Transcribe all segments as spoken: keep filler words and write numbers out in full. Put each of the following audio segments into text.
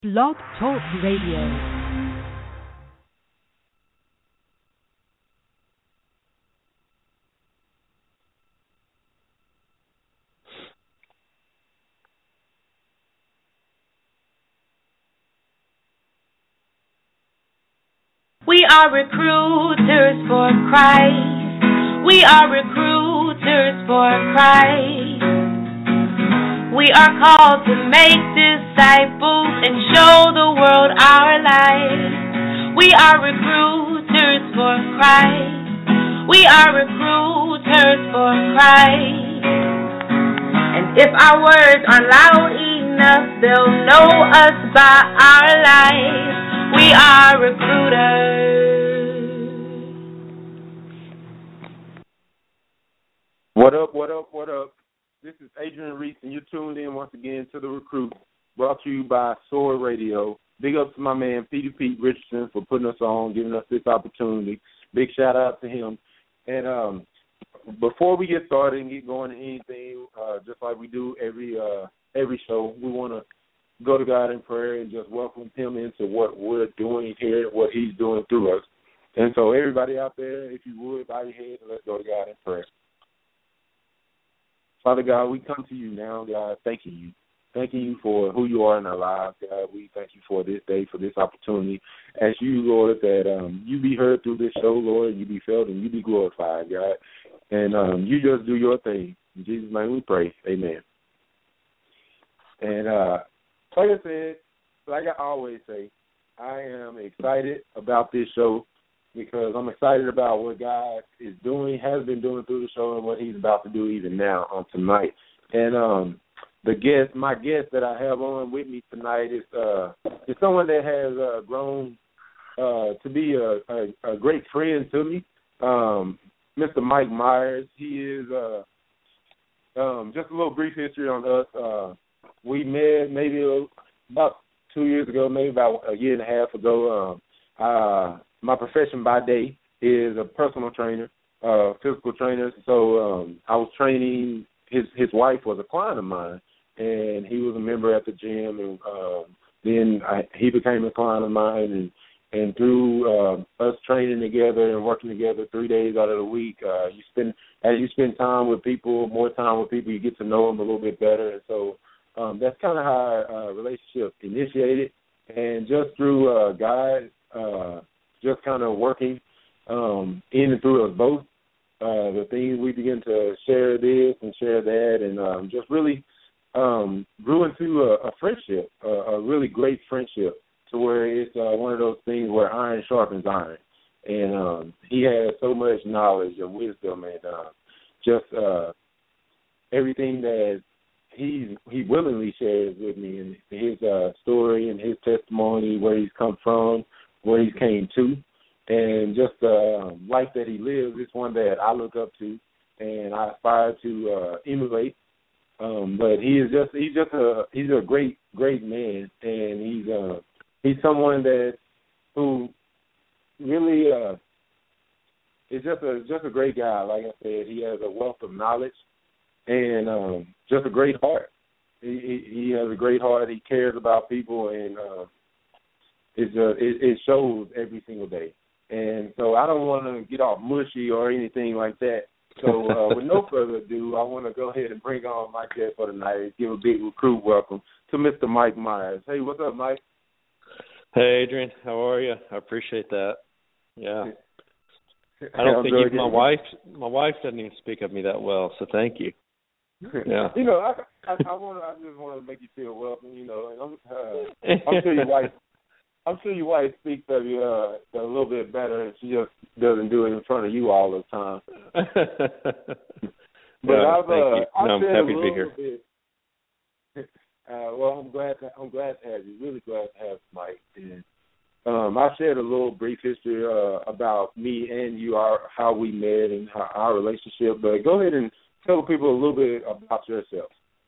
Blog Talk Radio. We are recruiters for Christ. We are recruiters for Christ. We are called to make disciples and show the world our light. We are recruiters for Christ. We are recruiters for Christ. And if our words are loud enough, they'll know us by our lives. We are recruiters. What up, what up, what up? This is Adrian Reese, and you're tuned in once again to The Recruit, brought to you by Sword Radio. Big up to my man, Peter Pete Richardson, for putting us on, giving us this opportunity. Big shout-out to him. And um, before we get started and get going to anything, uh, just like we do every uh, every show, we want to go to God in prayer and just welcome him into what we're doing here, what he's doing through us. And so everybody out there, if you would, bow your head and let's go to God in prayer. Father God, we come to you now, God, thanking you. Thanking you for who you are in our lives, God. We thank you for this day, for this opportunity. Ask you, Lord, that um, you be heard through this show, Lord, you be felt and you be glorified, God. And um, you just do your thing. In Jesus' name we pray. Amen. And uh, like I said, like I always say, I am excited about this show because I'm excited about what God is doing, has been doing through the show, and what he's about to do even now on tonight. And um, the guest, my guest that I have on with me tonight is uh, is someone that has uh, grown uh, to be a, a, a great friend to me, um, Mister Mike Myers. He is uh, um, just a little brief history on us. Uh, we met maybe about two years ago, maybe about a year and a half ago. Um, uh, my profession by day is a personal trainer, uh, physical trainer. So um, I was training. His his wife was a client of mine, and he was a member at the gym. And um, then I, he became a client of mine, and and through uh, us training together and working together three days out of the week, uh, you spend as you spend time with people, more time with people, you get to know them a little bit better. And so um, that's kind of how our uh, relationship initiated, and just through uh, God. Uh, just kind of working um, in and through us both. Uh, the things we begin to share this and share that, and um, just really um, grew into a, a friendship, a, a really great friendship, to where it's uh, one of those things where iron sharpens iron. And um, he has so much knowledge and wisdom, and uh, just uh, everything that he he willingly shares with me, and his uh, story and his testimony, where he's come from, where he came to, and just the um, life that he lives is one that I look up to and I aspire to uh, emulate. Um, but he is just he's just a he's a great great man, and he's uh, he's someone that who really uh, is just a just a great guy. Like I said, he has a wealth of knowledge and um, just a great heart. He, he he has a great heart. He cares about people, and uh, It's, uh, it, it shows every single day. And so I don't want to get all mushy or anything like that. So uh, with no further ado, I want to go ahead and bring on my guest for tonight and give a big recruit welcome to Mister Mike Myers. Hey, what's up, Mike? Hey, Adrian. How are you? I appreciate that. Yeah. I don't I'm think even my wife, my wife doesn't even speak of me that well, so thank you. Yeah. You know, I, I, I want I just want to make you feel welcome, you know. And I'm, uh, I'm sure your wife I'm sure your wife speaks of you uh, a little bit better, and she just doesn't do it in front of you all the time. But no, I've, thank uh, you. I've No, I'm said happy a to be here. bit. Uh, well, I'm glad to, I'm glad to have you. Really glad to have you, Mike. And, um, I shared a little brief history uh, about me and you, our how we met and how, our relationship. But go ahead and tell people a little bit about yourself.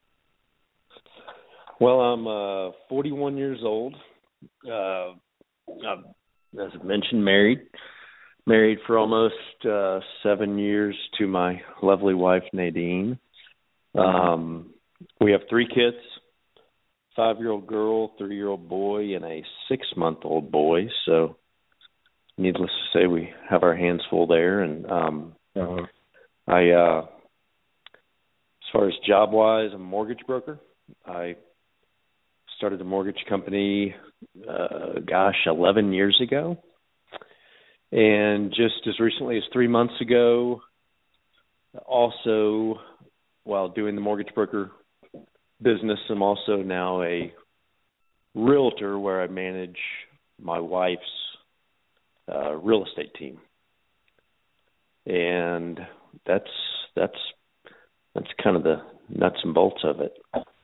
Well, I'm uh, forty-one years old. Uh, I'm, as I mentioned, married. Married for almost uh, seven years to my lovely wife, Nadine. Um, we have three kids, five-year-old girl, three-year-old boy, and a six-month-old boy. So, needless to say, we have our hands full there. And um, uh-huh. I, uh, as far as job-wise, I'm a mortgage broker. I started a mortgage company, uh, gosh, eleven years ago. And just as recently as three months ago, also, while doing the mortgage broker business, I'm also now a realtor where I manage my wife's uh, real estate team. And that's that's that's kind of the nuts and bolts of it.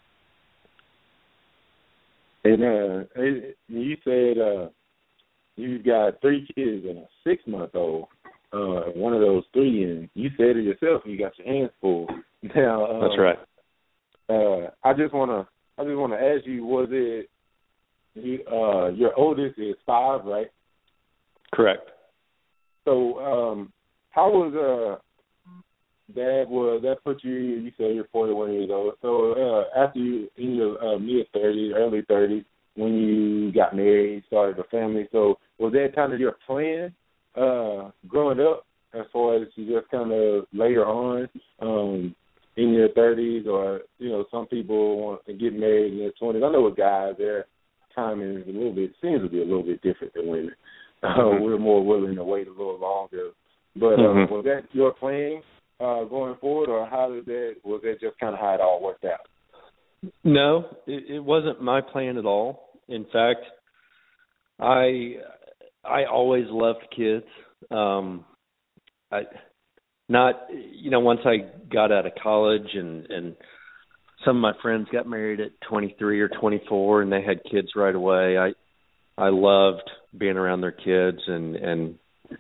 And uh, you said uh, you've got three kids and a six-month-old. Uh, one of those three, and you said it yourself. You got your hands full. Now, uh, that's right. Uh, I just wanna, I just wanna ask you: was it you, uh, your oldest is five, right? Correct. So, um, how was uh, that? Was that put you? You said you're forty-one years old. So, uh, after you in your uh, mid thirties, early thirties, when you got married, started a family. So, was that kind of your plan uh, growing up, as far as you just kind of later on? Um, in your thirties, or, you know, some people want to get married in their twenties. I know with guys, their timing is a little bit, seems to be a little bit different than women. Mm-hmm. Uh, we're more willing to wait a little longer. But uh, mm-hmm. was that your plan uh, going forward, or how did that, was that just kind of how it all worked out? No, it, it wasn't my plan at all. In fact, I I always loved kids. Um, I Not, you know, once I got out of college and, and some of my friends got married at twenty-three or twenty-four and they had kids right away, I I loved being around their kids. And, and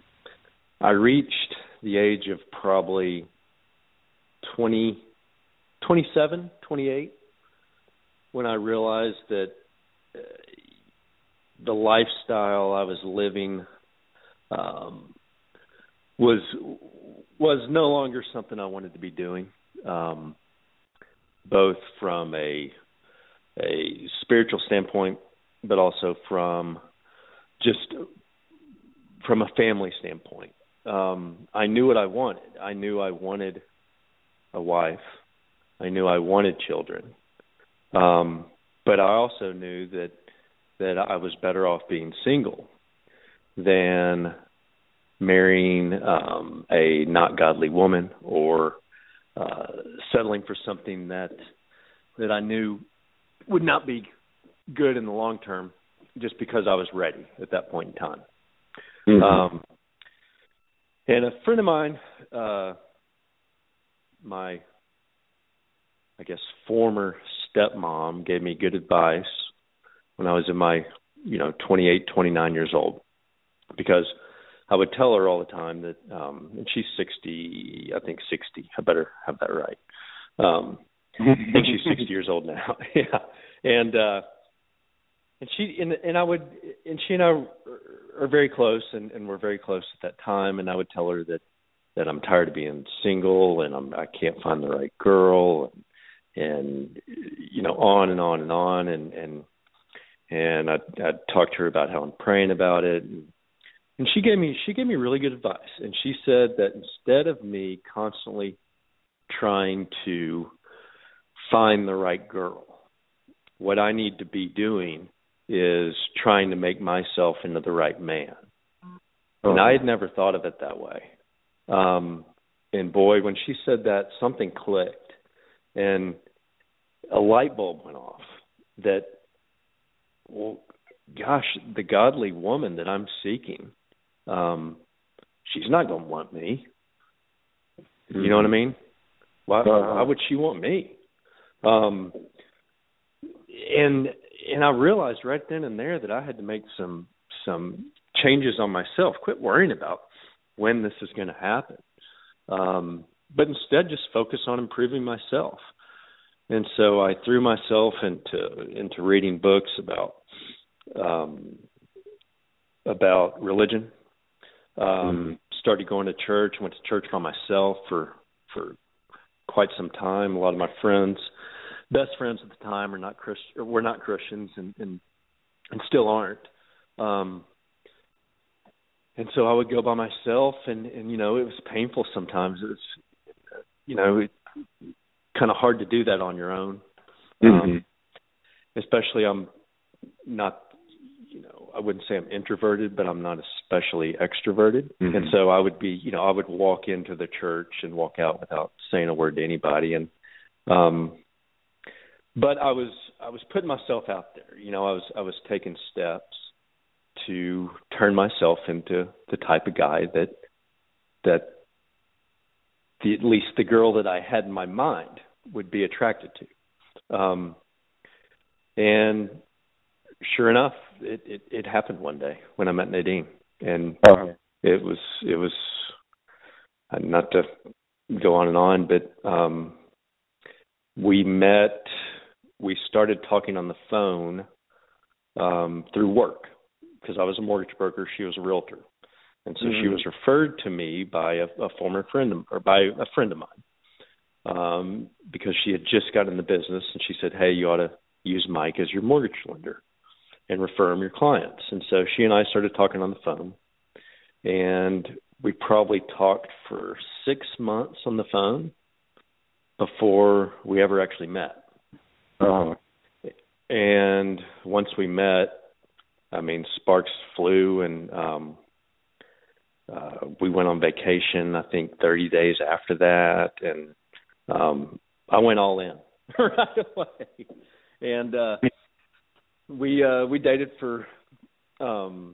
I reached the age of probably twenty, twenty-seven, twenty-eight when I realized that uh, the lifestyle I was living um, was was no longer something I wanted to be doing, um, both from a a spiritual standpoint, but also from just from a family standpoint. Um, I knew what I wanted. I knew I wanted a wife. I knew I wanted children. Um, but I also knew that that I was better off being single than marrying um, a not godly woman, or uh, settling for something that that I knew would not be good in the long term, just because I was ready at that point in time. Mm-hmm. Um, and a friend of mine, uh, my, I guess, former stepmom, gave me good advice when I was in my, you know, twenty-eight, twenty-nine years old, because I would tell her all the time that, um, and she's sixty, I think sixty. I better have that right. Um, I think she's sixty years old now. Yeah, and uh, and she and, and I would and she and I are very close, and, and we're very close at that time. And I would tell her that, that I'm tired of being single, and I'm I can't find the right girl, and, and you know, on and on and on, and and and I'd, I'd talk to her about how I'm praying about it. And, And she gave me she gave me really good advice. And she said that instead of me constantly trying to find the right girl, what I need to be doing is trying to make myself into the right man. Oh. And I had never thought of it that way. Um, and boy, when she said that, something clicked, and a light bulb went off that, well, gosh, the godly woman that I'm seeking, Um, she's not going to want me. You know what I mean? Why, uh-huh. why would she want me? Um, and and I realized right then and there that I had to make some some changes on myself. Quit worrying about when this is going to happen, um, but instead just focus on improving myself. And so I threw myself into into reading books about um, about religion. Um, mm-hmm. Started going to church. Went to church by myself for for quite some time. A lot of my friends best friends at the time are not Christ, or were not Christians, and, and and still aren't. Um, and so I would go by myself, and, and you know, it was painful sometimes. It was, you know, it, kind of hard to do that on your own. Mm-hmm. Um, especially I'm not, you know, I wouldn't say I'm introverted, but I'm not especially extroverted. Mm-hmm. And so I would be, you know, I would walk into the church and walk out without saying a word to anybody. And, um, but I was, I was putting myself out there, you know, I was, I was taking steps to turn myself into the type of guy that, that the, at least the girl that I had in my mind would be attracted to. Um, and sure enough, it, it, it happened one day when I met Nadine, and uh-huh. it was, it was not to go on and on, but, um, we met, we started talking on the phone, um, through work, because I was a mortgage broker. She was a realtor. And so mm-hmm. she was referred to me by a, a former friend of, or by a friend of mine, um, because she had just got in the business, and she said, hey, you ought to use Mike as your mortgage lender and refer him your clients. And so she and I started talking on the phone, and we probably talked for six months on the phone before we ever actually met. Uh-huh. And once we met, I mean, sparks flew, and um, uh, we went on vacation, I think, thirty days after that, and um, I went all in right away. And uh, we uh, we dated for um,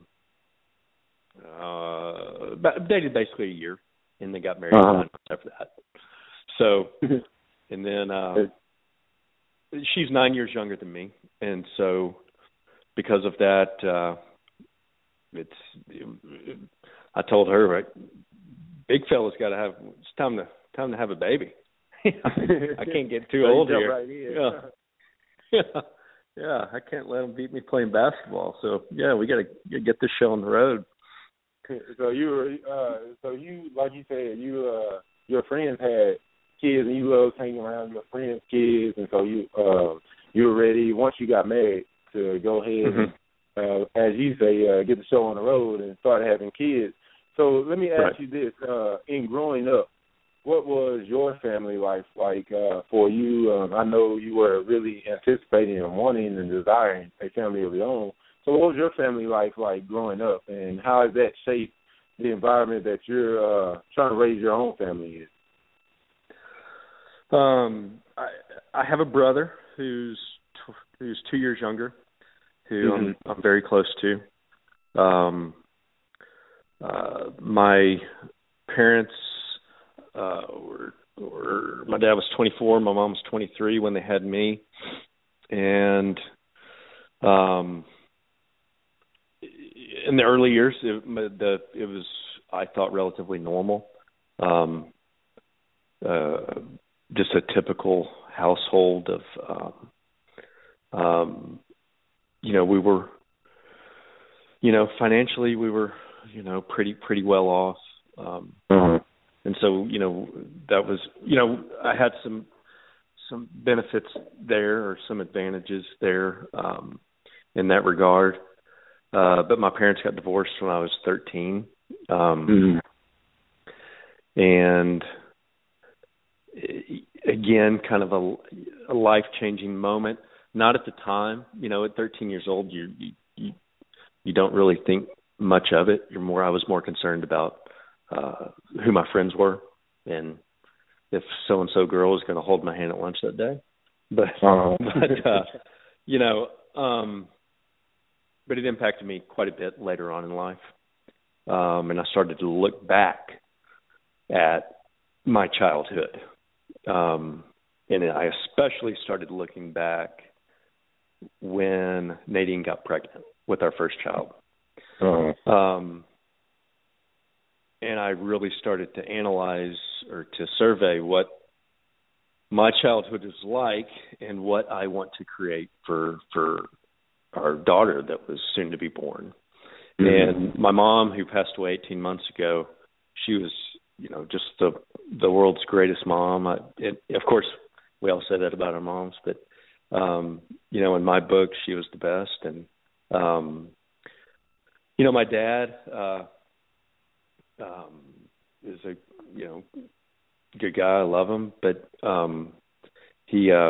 uh, dated basically a year, and then got married uh-huh. nine months after that. So, and then uh, she's nine years younger than me, and so because of that, uh, it's. It, I told her, right, big fella's got to have. It's time to time to have a baby. I can't get too so old here. Right here. Yeah. yeah, yeah. I can't let them beat me playing basketball. So yeah, we got to get this show on the road. So you were, uh, so you, like you said, you, uh, your friends had kids, and you loved hanging around your friends' kids, and so you, uh, you were ready once you got married to go ahead mm-hmm. and, uh, as you say, uh, get the show on the road and start having kids. So let me ask right. you this: uh, in growing up, what was your family life like uh, for you? Um, I know you were really anticipating and wanting and desiring a family of your own. So what was your family life like growing up, and how has that shaped the environment that you're uh, trying to raise your own family in? Um, I, I have a brother who's t- who's two years younger, who mm-hmm. I'm, I'm very close to. Um, uh, my parents uh, were, were, my dad was twenty-four, my mom was twenty-three when they had me, and um, in the early years, it, the, it was, I thought, relatively normal. Um, uh, just a typical household of, um, um, you know, we were, you know, financially we were, you know, pretty, pretty well off. Um, mm-hmm. And so, you know, that was, you know, I had some, some benefits there, or some advantages there, um, in that regard. Uh, but my parents got divorced when I was thirteen. Um, mm-hmm. And again, kind of a, a life-changing moment. Not at the time, you know, at thirteen years old, you, you, you don't really think much of it. You're more, I was more concerned about, uh, who my friends were and if so-and-so girl was going to hold my hand at lunch that day. But, uh-huh. but, uh, you know, um, but it impacted me quite a bit later on in life. Um, and I started to look back at my childhood. Um, and I especially started looking back when Nadine got pregnant with our first child. Uh-huh. Um, and I really started to analyze or to survey what my childhood is like and what I want to create for for our daughter that was soon to be born. Mm-hmm. And my mom, who passed away eighteen months ago, she was, you know, just the the world's greatest mom. I, it, of course, we all say that about our moms, but Um, you know, in my book, she was the best. And, um, you know, my dad uh, um, is a, you know, good guy. I love him. But um, he, uh,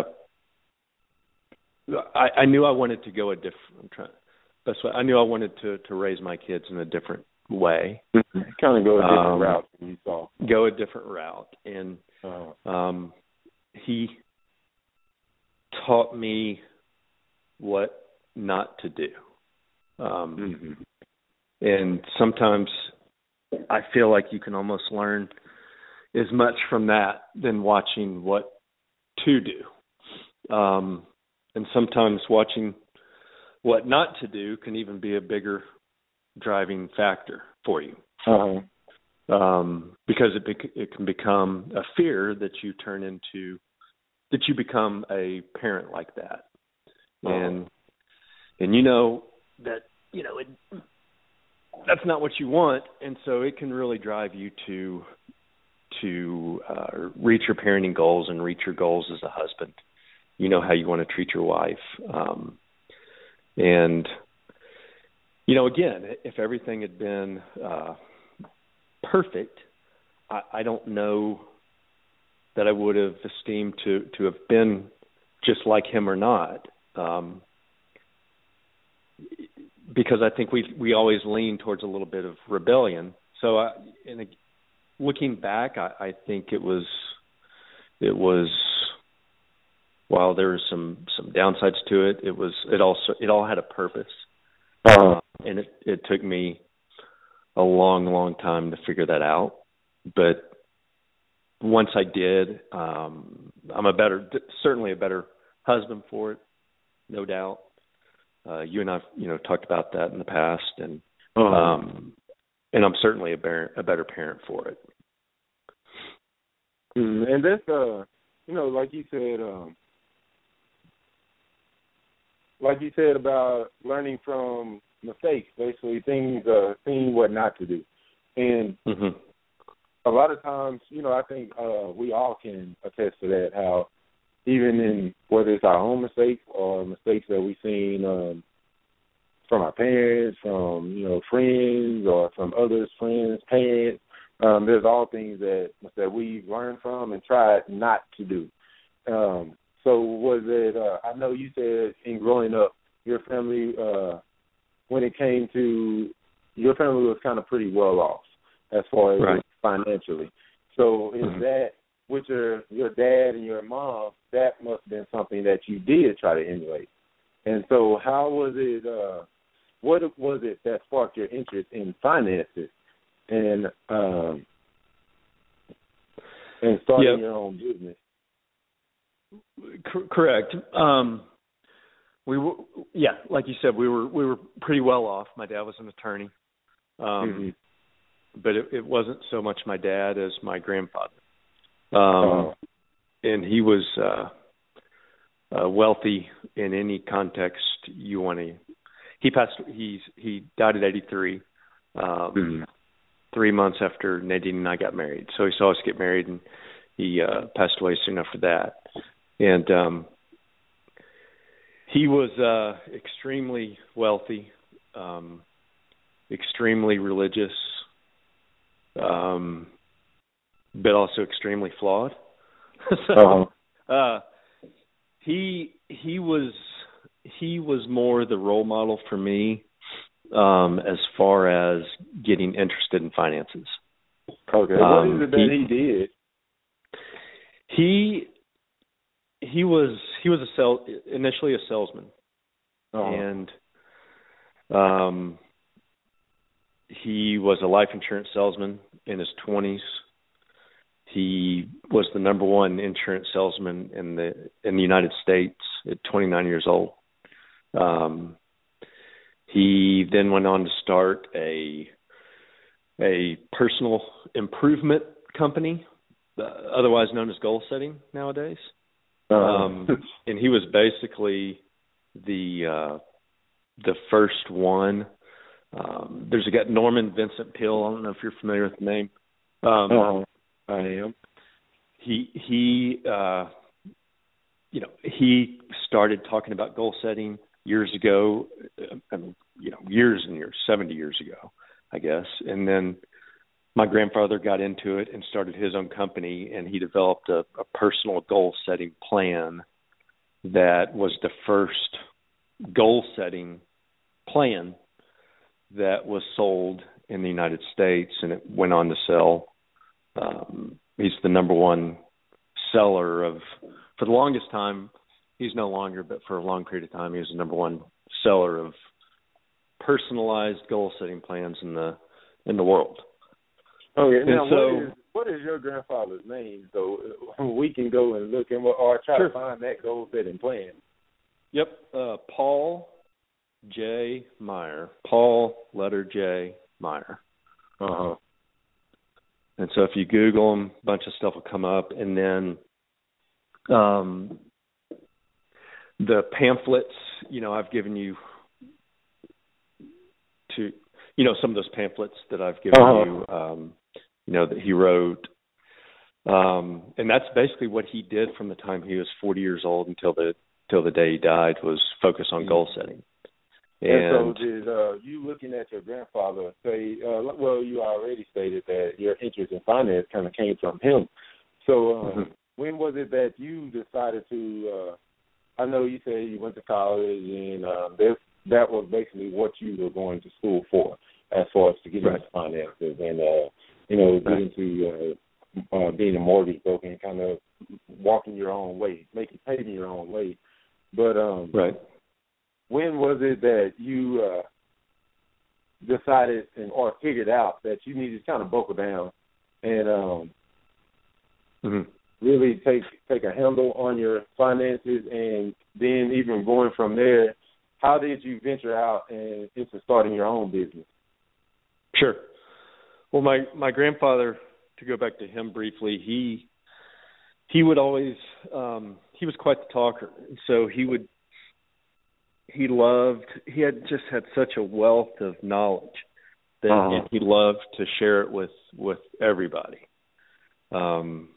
I, I knew I wanted to go a different, I'm trying, best way, I knew I wanted to, to raise my kids in a different way. Kind of go a different um, route than you saw. Go a different route. And uh, um, he taught me what not to do. Um, mm-hmm. And sometimes I feel like you can almost learn as much from that than watching what to do. Um, and sometimes watching what not to do can even be a bigger driving factor for you. Uh-huh. Um, because it bec- it can become a fear that you turn into, that you become a parent like that. Uh-huh. And and you know that, you know, it, that's not what you want, and so it can really drive you to to uh, reach your parenting goals and reach your goals as a husband. You know how you want to treat your wife. Um, and, you know, again, if everything had been uh, perfect, I, I don't know that I would have esteemed to, to have been just like him or not. Um, because I think we we always lean towards a little bit of rebellion. So, I, and looking back, I, I think it was it was while there was some, some downsides to it, it was it also it all had a purpose, uh-huh. uh, and it, it took me a long, long time to figure that out. But once I did, um, I'm a better, certainly a better husband for it, no doubt. Uh, you and I've, you know, talked about that in the past, and uh-huh. um, and I'm certainly a, bear, a better parent for it. Mm, and that's, uh, you know, like you said, um, like you said about learning from mistakes, basically things, uh, seeing what not to do, and mm-hmm. a lot of times, you know, I think uh, we all can attest to that. How even in whether it's our own mistakes or mistakes that we've seen um, from our parents, from, you know, friends or from others' friends, parents, um, there's all things that that we've learned from and tried not to do. Um, so was it, uh, I know you said in growing up, your family, uh, when it came to, your family was kind of pretty well off as far as right. financially. So is mm-hmm. that, with your, your dad and your mom, that must have been something that you did try to emulate. And so how was it, uh, what was it that sparked your interest in finances and um, and starting yep. your own business? C- correct. Um, we were, yeah, like you said, we were we were pretty well off. My dad was an attorney, um, mm-hmm. but it, it wasn't so much my dad as my grandfather. Um, uh, and he was uh, uh, wealthy in any context you want to. He passed. He's he died at eighty-three, um, mm-hmm. three months after Nadine and I got married. So he saw us get married, and he uh, passed away soon after that. And um, he was uh, extremely wealthy, um, extremely religious, um, but also extremely flawed. so uh-huh. uh, he he was he was more the role model for me um, as far as getting interested in finances. Okay, um, what is it that he, he did? He he was he was a sell initially a salesman, uh-huh. and um, he was a life insurance salesman in his twenties. He was the number one insurance salesman in the in the United States at twenty-nine years old. Um, he then went on to start a a personal improvement company, uh, otherwise known as goal setting nowadays. Uh, um, and he was basically the uh, the first one. Um, there's a guy, Norman Vincent Peale. I don't know if you're familiar with the name. Um, uh, I am. He he uh, you know, he started talking about goal setting years ago. I mean, you know, years and years, seventy years ago, I guess. And then my grandfather got into it and started his own company, and he developed a, a personal goal setting plan that was the first goal setting plan that was sold in the United States, and it went on to sell. Um, he's the number one seller of, for the longest time, he's no longer, but for a long period of time, he was the number one seller of personalized goal setting plans in the in the world. Okay, now and so, what is what is your grandfather's name, so we can go and look and or try sure. to find that goal setting plan? Yep, uh, Paul J. Meyer. Paul, letter J, Meyer. Uh-huh. And so if you Google him, a bunch of stuff will come up. And then um, the pamphlets, you know, I've given you to, you know, some of those pamphlets that I've given uh-huh. you, um, you know, that he wrote. Um, and that's basically what he did from the time he was forty years old until the till the day he died, was focus on mm-hmm. goal setting. And, and so did uh, you looking at your grandfather say, uh, well, you already stated that your interest in finance kind of came from him. So um, mm-hmm. when was it that you decided to, uh, I know you said you went to college and uh, this, that was basically what you were going to school for as far as to get right. into finances and, uh, you know, get right. into uh, uh, being a mortgage broker and kind of walking your own way, making, paving your own way. But um, right. when was it that you uh, decided and or figured out that you needed to kind of buckle down and um, mm-hmm. really take take a handle on your finances, and then even going from there, how did you venture out and into starting your own business? Sure. Well, my, my grandfather, to go back to him briefly, he he would always um, he was quite the talker, so he would. He loved, he had just had such a wealth of knowledge that uh-huh. he loved to share it with, with everybody. Um,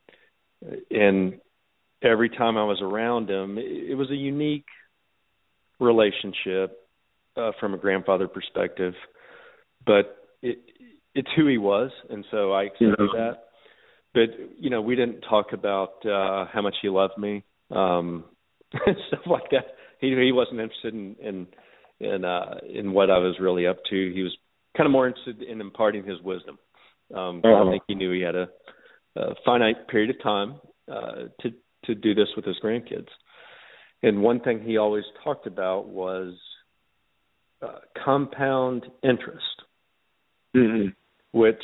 and every time I was around him, it, it was a unique relationship uh, from a grandfather perspective, but it, it's who he was, and so I accepted yeah. that. But, you know, we didn't talk about uh, how much he loved me, um, stuff like that. He he wasn't interested in in in, uh, in what I was really up to. He was kind of more interested in imparting his wisdom. Um, uh-huh. I think he knew he had a, a finite period of time uh, to to do this with his grandkids. And one thing he always talked about was uh, compound interest, mm-hmm. which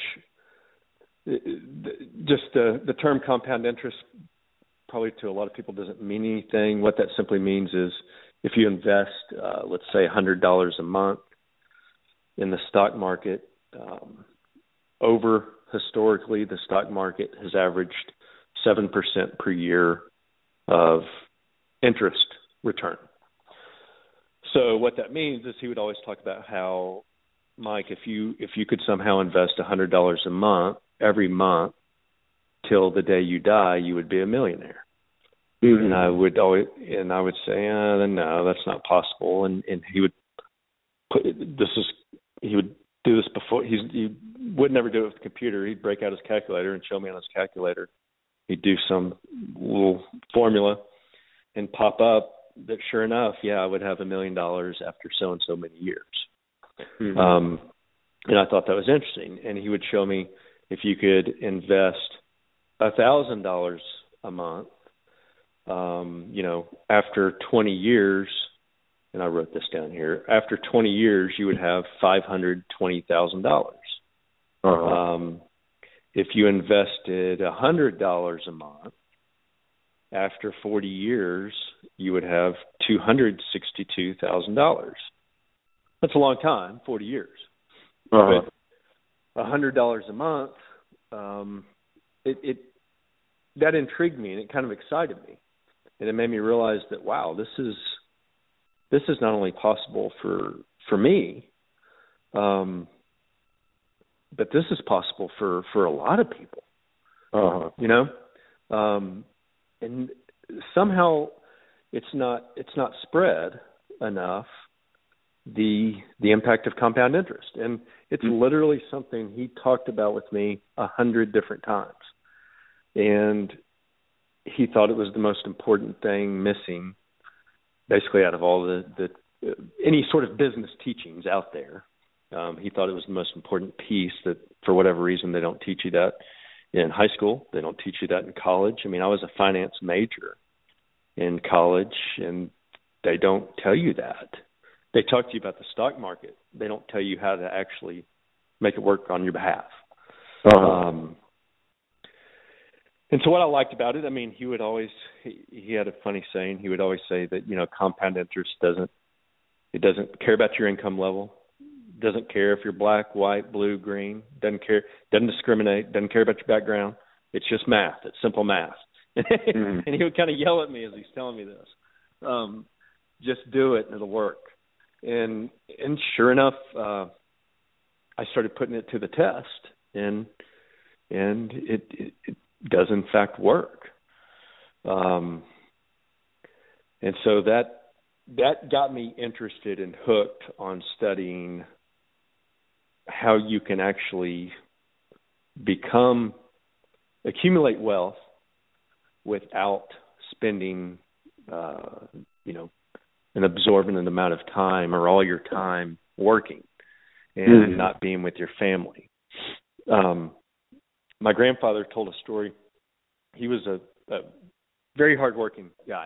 just uh, the term compound interest probably to a lot of people doesn't mean anything. What that simply means is if you invest, uh, let's say, one hundred dollars a month in the stock market, um, over historically the stock market has averaged seven percent per year of interest return. So what that means is he would always talk about how, Mike, if you if you could somehow invest one hundred dollars a month every month till the day you die, you would be a millionaire. Mm-hmm. And I would always, and I would say, uh, no, that's not possible. And and he would put this is he would do this before he's, he would never do it with the computer. He'd break out his calculator and show me on his calculator. He'd do some little formula and pop up that sure enough, yeah, I would have a million dollars after so and so many years. Mm-hmm. Um, and I thought that was interesting. And he would show me if you could invest a thousand dollars a month, um, you know, after twenty years, and I wrote this down here, after twenty years, you would have five hundred twenty thousand dollars. Uh-huh. Um, if you invested a hundred dollars a month, after forty years, you would have two hundred sixty-two thousand dollars. That's a long time, forty years. Uh-huh. But a hundred dollars a month, um, it, it that intrigued me and it kind of excited me, and it made me realize that wow, this is this is not only possible for for me, um, but this is possible for, for a lot of people. Uh-huh. You know, um, and somehow it's not it's not spread enough, the the impact of compound interest. And it's mm-hmm. literally something he talked about with me a hundred different times. And he thought it was the most important thing missing, basically, out of all the, the uh, any sort of business teachings out there. Um, he thought it was the most important piece that, for whatever reason, they don't teach you that in high school. They don't teach you that in college. I mean, I was a finance major in college, and they don't tell you that. They talk to you about the stock market. They don't tell you how to actually make it work on your behalf. Uh-huh. Um, and so what I liked about it, I mean, he would always, he, he had a funny saying. He would always say that, you know, compound interest doesn't, it doesn't care about your income level, doesn't care if you're black, white, blue, green, doesn't care, doesn't discriminate, doesn't care about your background. It's just math. It's simple math. Mm-hmm. And he would kind of yell at me as he's telling me this. Um, just do it and it'll work. And and sure enough, uh, I started putting it to the test, and and it, it, it does in fact work. Um, and so that that got me interested and hooked on studying how you can actually become accumulate wealth without spending, uh, you know, an absorbent amount of time or all your time working and mm-hmm. not being with your family. Um, my grandfather told a story. He was a, a very hardworking guy.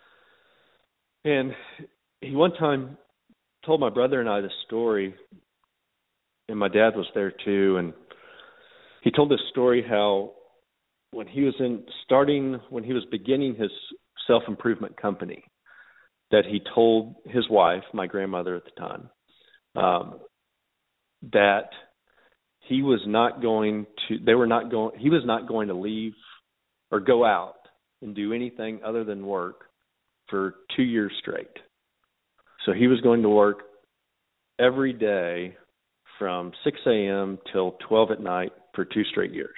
And he one time told my brother and I this story, and my dad was there too. And he told this story how when he was in starting, when he was beginning his self-improvement company, that he told his wife, my grandmother at the time, um, that he was not going to, they were not going, he was not going to leave or go out and do anything other than work for two years straight. So he was going to work every day from six a.m. till twelve at night for two straight years.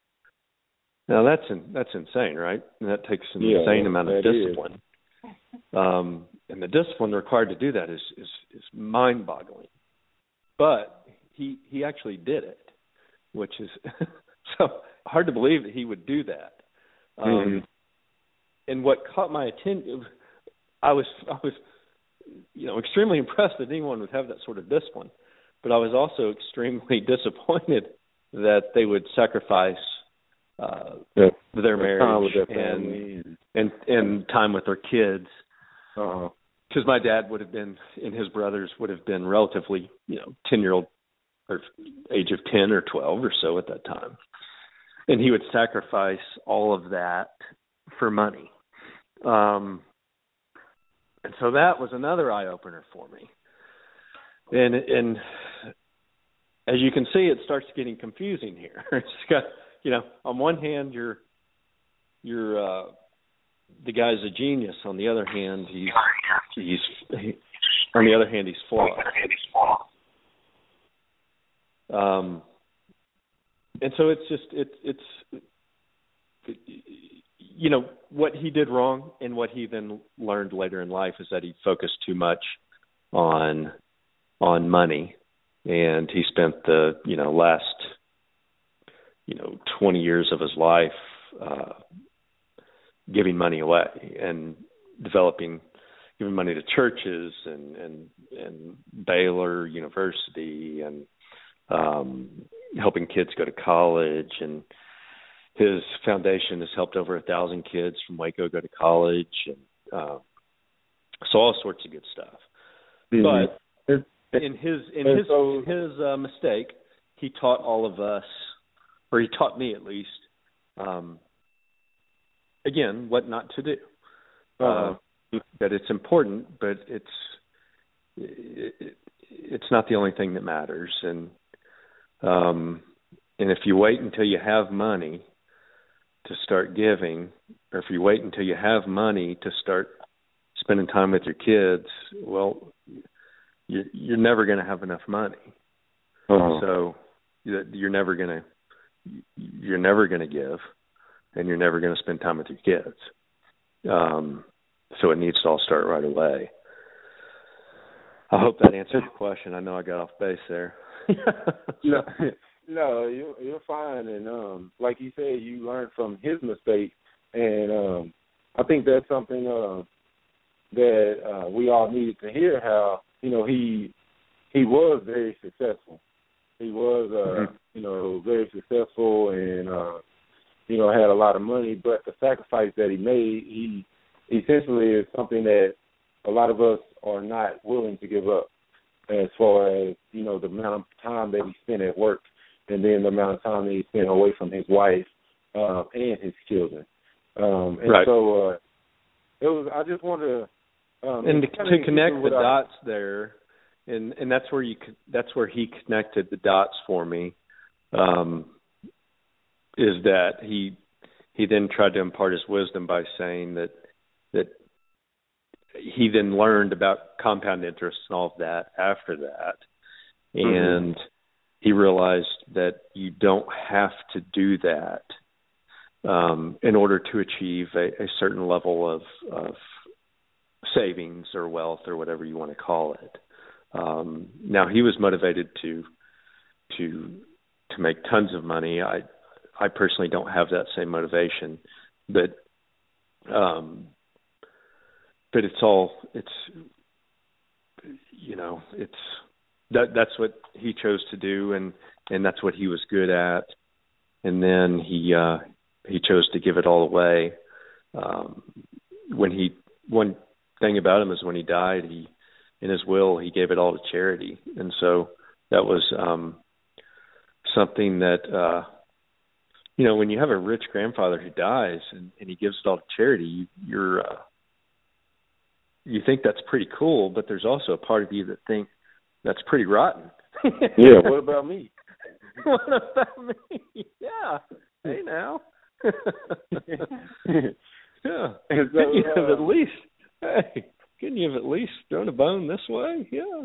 Now that's in, that's insane, right? And that takes an yeah, insane amount of discipline. Is. Um, and the discipline required to do that is, is, is mind-boggling. But he he actually did it, which is so hard to believe that he would do that. Um, mm-hmm. And what caught my attention, I was I was you know extremely impressed that anyone would have that sort of discipline. But I was also extremely disappointed that they would sacrifice uh, yeah. their marriage their and, and and time with their kids. Because uh-huh. my dad would have been, and his brothers would have been relatively, you know, ten-year-old, or age of ten or twelve or so at that time. And he would sacrifice all of that for money. Um, and so that was another eye-opener for me. And, and as you can see, it starts getting confusing here. It's got, you know, on one hand, you're, you're, uh, the guy's a genius. On the other hand, he's, he's, he, on the other hand, he's flawed. Um, and so it's just, it, it's, it, you know, what he did wrong and what he then learned later in life is that he focused too much on, on money. And he spent the, you know, last, you know, twenty years of his life, uh, giving money away and developing, giving money to churches and, and, and Baylor University and um, helping kids go to college. And his foundation has helped over a thousand kids from Waco go to college. And uh, so all sorts of good stuff. Mm-hmm. But in his, in his, so, his uh, mistake, he taught all of us, or he taught me at least, um, again, what not to do. Uh, that it's important, but it's it, it, it's not the only thing that matters. And um, and if you wait until you have money to start giving, or if you wait until you have money to start spending time with your kids, well, you, you're never going to have enough money. Uh-huh. So you're never going to you're never going to give. And you're never going to spend time with your kids. Um, so it needs to all start right away. I hope that answers your question. I know I got off base there. no, no, you're, you're fine. And um, like you said, you learned from his mistakes, and um, I think that's something uh, that uh, we all needed to hear. How you know he he was very successful. He was uh, mm-hmm. you know very successful, and uh, you know had a lot of money. But the sacrifice that he made, he essentially is something that a lot of us are not willing to give up, as far as, you know, the amount of time that he spent at work, and then the amount of time that he spent away from his wife uh, and his children. Um, and right. so uh, it was. I just wanted to um, and to, to connect the I, dots there, and and that's where you that's where he connected the dots for me. Um, is that he he then tried to impart his wisdom by saying that that. He then learned about compound interest and all of that after that. And mm-hmm. he realized that you don't have to do that um, in order to achieve a, a certain level of, of savings or wealth or whatever you want to call it. Um, now, he was motivated to to to make tons of money. I I personally don't have that same motivation, but um, But it's all, it's, you know, it's, that that's what he chose to do, and, and that's what he was good at. And then he, uh, he chose to give it all away. Um, when he, one thing about him is when he died, he, in his will, he gave it all to charity. And so that was, um, something that, uh, you know, when you have a rich grandfather who dies and, and he gives it all to charity, you, you're, uh, you think that's pretty cool, but there's also a part of you that think that's pretty rotten. Yeah, what about me? What about me? Yeah. Hey, now. Yeah. So, couldn't you have uh, at least, hey, couldn't you have at least thrown a bone this way? Yeah.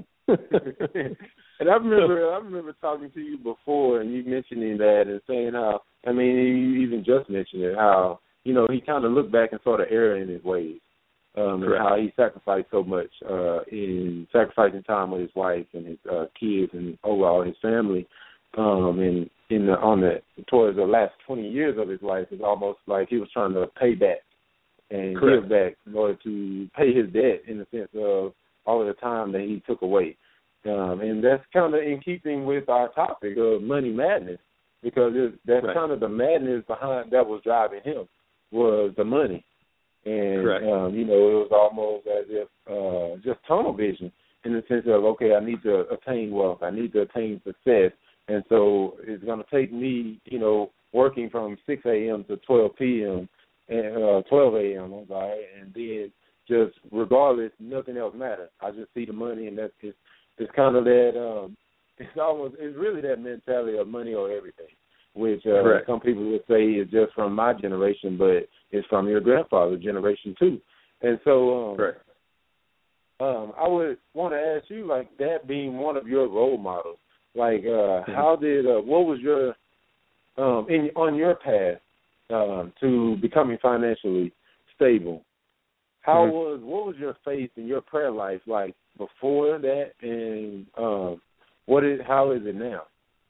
And I remember, I remember talking to you before, and you mentioning that and saying how, I mean, you even just mentioned it, how, you know, he kind of looked back and saw the error in his ways. Um, and how he sacrificed so much uh, in sacrificing time with his wife and his uh, kids and overall his family. Um, and in the, on the towards the last twenty years of his life, it's almost like he was trying to pay back and Correct. give back in order to pay his debt, in the sense of all of the time that he took away. Um, and that's kind of in keeping with our topic of money madness, because it, that's right. kind of the madness behind that was driving him, was the money. And, um, you know, it was almost as if uh, just tunnel vision, in the sense of, okay, I need to attain wealth, I need to attain success. And so it's going to take me, you know, working from six a.m. to twelve p.m., and uh, twelve a.m., I'm sorry, and then just regardless, nothing else matters. I just see the money, and that's just, it's kind of that, um, it's almost, it's really that mentality of money or everything, which uh, some people would say is just from my generation, but it's from your grandfather's generation too. And so um, right. um, I would want to ask you, like, that being one of your role models, like uh, mm-hmm. how did, uh, what was your, um, in, on your path um, to becoming financially stable, how mm-hmm. was, what was your faith and your prayer life like before that, and um, what is, how is it now?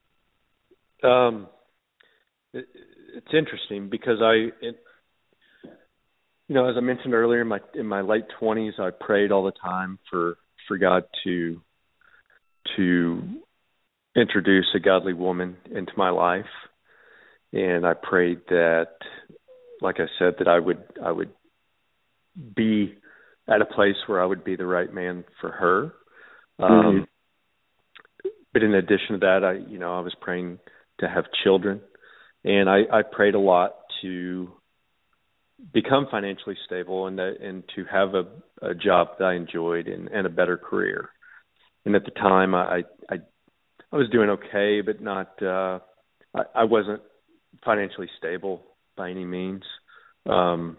Um. It, it's interesting because I, it, you know, as I mentioned earlier, in my in my late twenties, I prayed all the time for, for God to to introduce a godly woman into my life, and I prayed that, like I said, that I would I would be at a place where I would be the right man for her. Um, mm-hmm. But in addition to that, I you know I was praying to have children. And I, I prayed a lot to become financially stable and that, and to have a, a job that I enjoyed and, and a better career. And at the time, I I, I was doing okay, but not uh, I, I wasn't financially stable by any means. Um,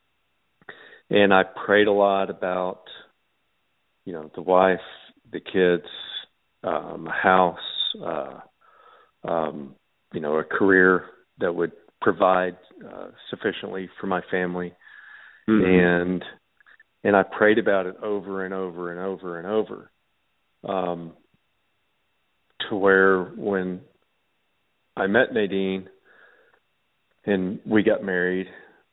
and I prayed a lot about, you know, the wife, the kids, um, a house, uh, um, you know, a career that would provide uh, sufficiently for my family. mm-hmm. and and I prayed about it over and over and over and over, um, to where when I met Nadine and we got married,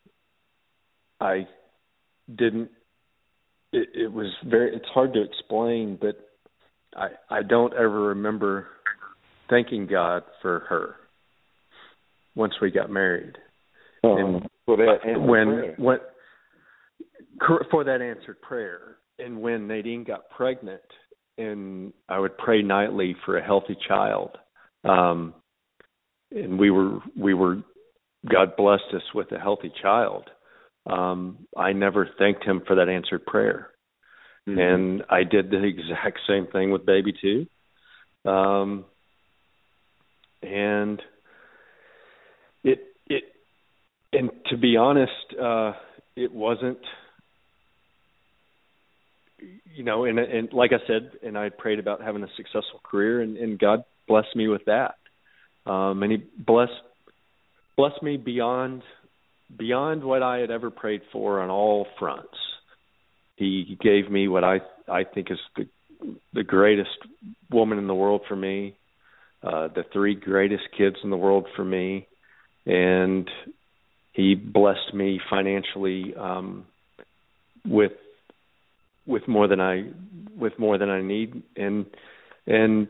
I didn't. It, it was very. It's hard to explain, but I I don't ever remember thanking God for her once we got married. Um, and for that when prayer. when for that answered prayer, and when Nadine got pregnant, and I would pray nightly for a healthy child, um, and we were we were God blessed us with a healthy child. Um, I never thanked him for that answered prayer. Mm-hmm. And I did the exact same thing with baby two. Um, and it, it, and to be honest, uh, it wasn't, you know, and, and like I said, and I prayed about having a successful career, and, and God blessed me with that. Um, and he blessed, blessed me beyond Beyond what I had ever prayed for on all fronts. He gave me what I I think is the the greatest woman in the world for me, uh, the three greatest kids in the world for me, and he blessed me financially um, with with more than I with more than I need, and and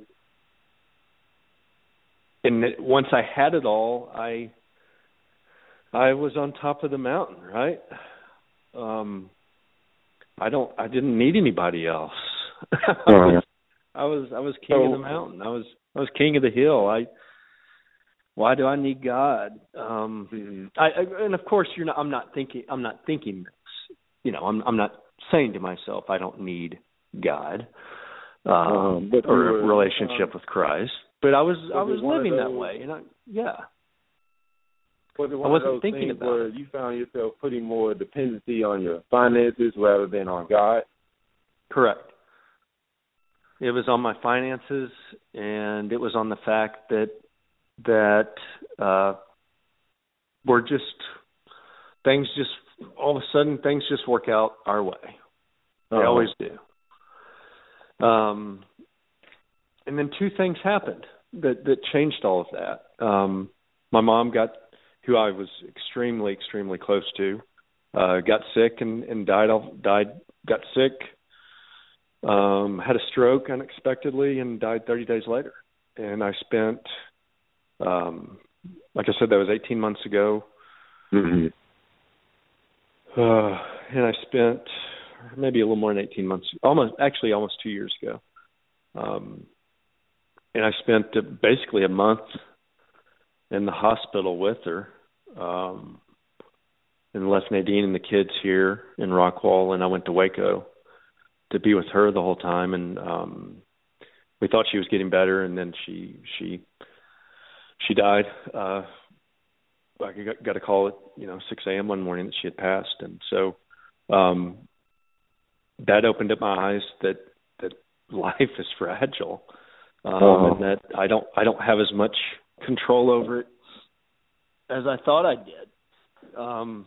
and once I had it all, I. I was on top of the mountain, right? Um, I don't. I didn't need anybody else. I, was, I was. I was king oh. of the mountain. I was. I was king of the hill. I. Why do I need God? Um, mm-hmm. I, I, and of course, you're not. I'm not thinking. I'm not thinking this. You know, I'm. I'm not saying to myself, I don't need God um, um, but or a relationship um, with Christ. But I was. I was living that way, and I. Yeah. Was it one I wasn't of those thinking things about where it. you found yourself putting more dependency on your finances rather than on God? Correct. It was on my finances, and it was on the fact that that uh, we're just things just all of a sudden things just work out our way. They uh-huh. always do. Um, and then two things happened that that changed all of that. Um, my mom got. who I was extremely, extremely close to, uh, got sick and, and died, died, got sick, um, had a stroke unexpectedly and died thirty days later. And I spent, um, like I said, that was eighteen months ago. Mm-hmm. Uh, and I spent maybe a little more than eighteen months, almost, actually almost two years ago. Um, and I spent uh, basically a month in the hospital with her, um, and left Nadine and the kids here in Rockwall, and I went to Waco to be with her the whole time. And um, we thought she was getting better, and then she she she died. Uh, I got, got a call at you know six a.m. one morning that she had passed, and so um, that opened up my eyes that that life is fragile, um, oh. and that I don't I don't have as much control over it as I thought I did. Um,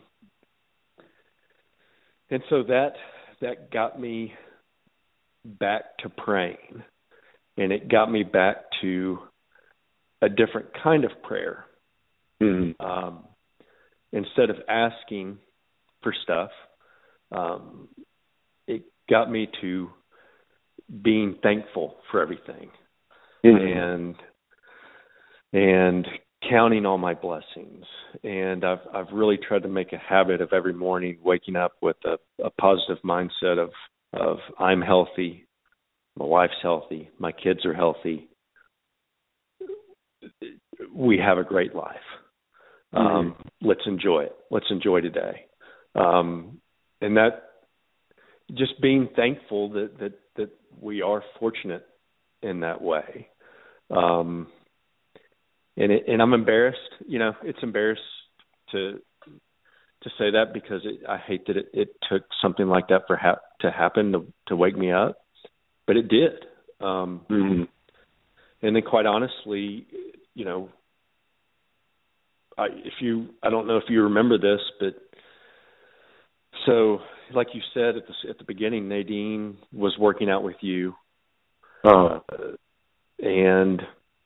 and so that that got me back to praying, and it got me back to a different kind of prayer. Mm-hmm. Um, instead of asking for stuff, um, it got me to being thankful for everything. Mm-hmm. and and counting all my blessings. And I've I've really tried to make a habit of every morning waking up with a, a positive mindset of of I'm healthy, my wife's healthy, my kids are healthy. We have a great life. Um, mm-hmm. Let's enjoy it. Let's enjoy today. Um, and that just being thankful that, that, that we are fortunate in that way. Um, and it, and I'm embarrassed, you know, it's embarrassed to to say that because it, I hate that it, it took something like that for ha- to happen to, to wake me up, but it did. Um, mm-hmm. And then, quite honestly, you know, I, if you, I don't know if you remember this, but so, like you said at the at the beginning, Nadine was working out with you, uh, uh, and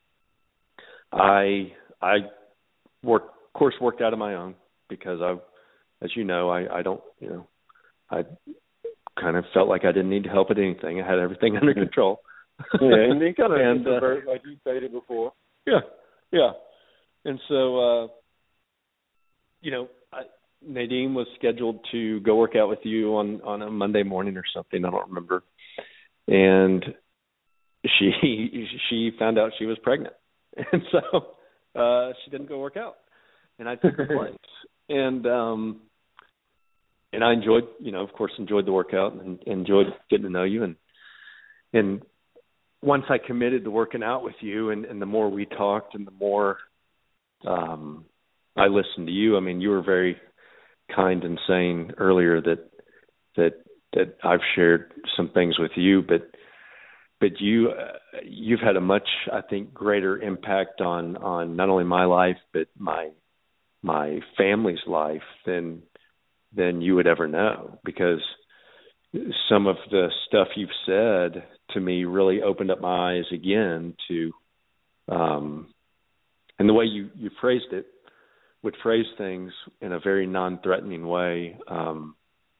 I I work of course worked out on my own because I, as you know, I, I don't you know I kind of felt like I didn't need help at anything. I had everything under control. Yeah, and then kind of and, introvert, uh, like you stated before. Yeah, yeah, and so uh, you know. I, Nadine was scheduled to go work out with you on, on a Monday morning or something. I don't remember. And she she found out she was pregnant. And so uh, she didn't go work out. And I took her place. And um, and I enjoyed, you know, of course, enjoyed the workout and enjoyed getting to know you. And and once I committed to working out with you and, and the more we talked and the more um, I listened to you, I mean, you were very kind in saying earlier that that that I've shared some things with you, but but you uh, you've had a much, I think, greater impact on, on not only my life but my my family's life than than you would ever know, because some of the stuff you've said to me really opened up my eyes again to um and the way you, you phrased it would phrase things in a very non-threatening way, um,